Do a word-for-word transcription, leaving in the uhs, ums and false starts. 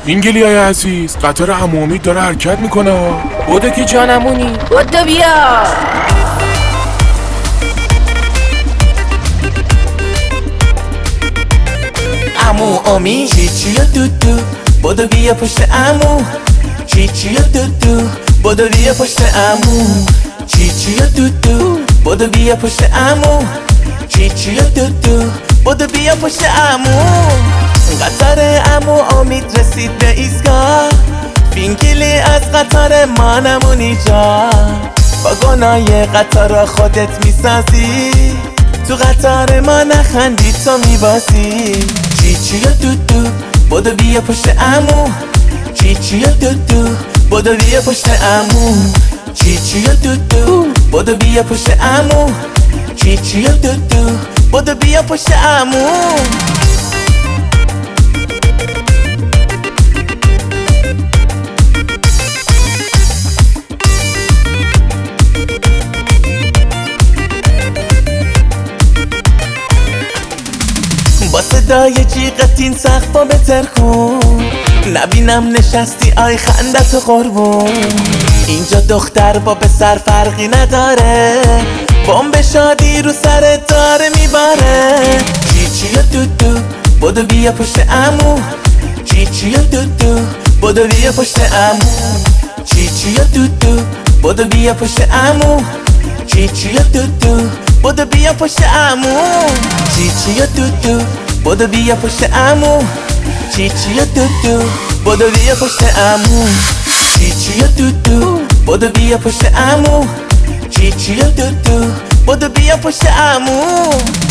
اینگلیای عزیز، قطار عمو امید داره حرکت میکنه. بوده که جانمونی بودو بیا. عمو امید چی چی و دو دو بودو بیا پشت عمو. چی چی و دو دو بودو بیا پشت عمو. چی چی و دو دو بودو بیا پشت عمو. چی چی و دو دو بودو بیا پشت عمو. قطار عمو امید رسید به ایستگاه. فینگلی از قطار ما نمونی جا. واگنای قطار خودت میسازی. تو قطار ما نخندی تو میبازی. چی چی و دو دو بودو بیا پشت عمو. چی چی و دو دو بودو بیا پشت عمو. چی چی و دو دو بودو بیا پشت عمو. چی چی و دو دو بودو بیا پشت عمو. با صدای جیغت این سقفا بتر کن. نبینم نشستی آی خندت و قربون. اینجا دختر با پسر فرقی نداره. بمب شادی رو سر داره میباره. چی چی و دو دو بودو بیا پشت عمو. چی چی و دو دو بودو بیا پشت عمو. چی چی و دو دو بودو بیا پشت عمو. چی چی و دو دو بودو بیا پشت عمو. چی چی و دو دو بودو بیا پشت عمو. چی چی و دو دو بودو بیا پشت عمو. چی چی و دو دو بودو بیا پشت عمو. چی چی و دو دو بودو بیا پشت عمو.